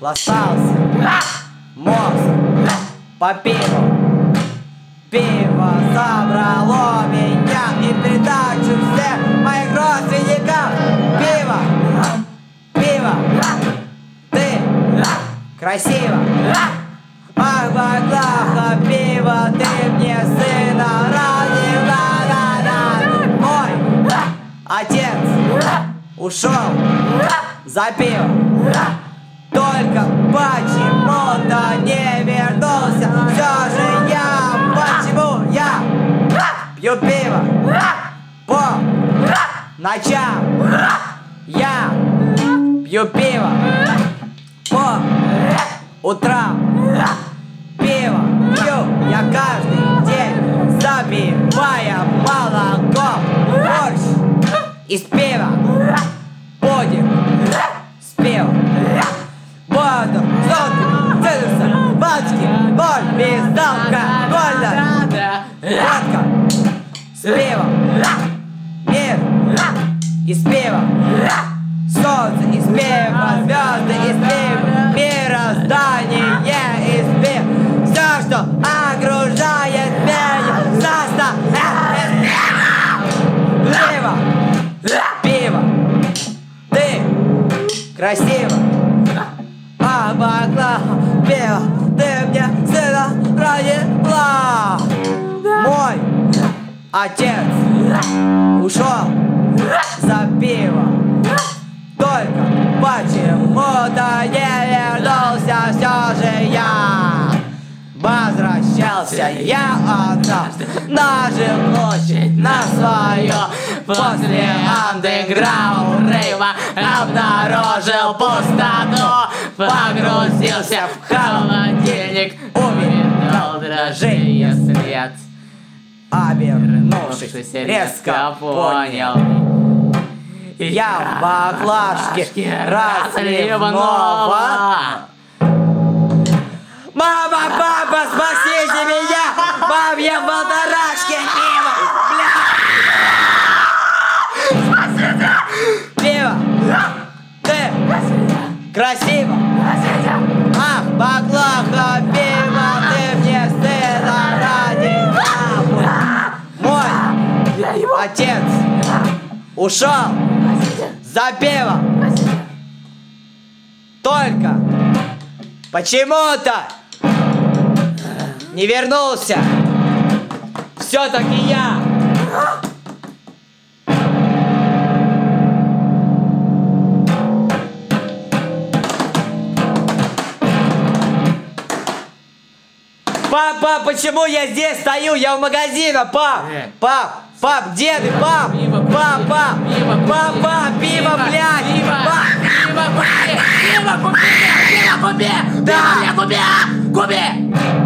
Пластался мозг по пиву. Пиво забрало меня и придачу всем моих родственникам. Пиво, пиво, ты красиво. Ах, баклаха, пиво, ты мне сына родила. Мой отец ушел за пиво, только почему-то не вернулся. Все же почему я пью пиво по ночам? Я пью пиво по утрам. Пиво пью я каждый день, запивая молоком. Борщ из пива будет с пивом. Буду сотки, цельца, бачки, боль, безалкогольная водка с пивом. Мир из пива, солнце из пива, звезды из пива, мироздание из пива. Все, что окружает меня, состоит из пива. Пиво, ты красиво. А баклава, пиво, ты мне сына родила. Мой отец ушел за пиво, только почему-то не вернулся. Все же я возвращался, я однажды на жилплощадь на свою. После андеграунд рейва обнаружил пустоту, погрузился в холодильник, увидел дрожжи след. Обернувшись, резко понял, я в баклажке разливного. Мама, папа, спасите меня! Мам, я в полторашке пива! Бля! Спасите! Пиво! Ты! Красиво! Ах, баклава, пиво, ты мне сына родила! Мой отец ушел за пиво! Только почему-то не вернулся. Все-таки я. Папа, почему я здесь стою? Я в магазине, пап. Пап, где ты, пап? Папа, пиво, блядь. Пиво купи! Да! Купи!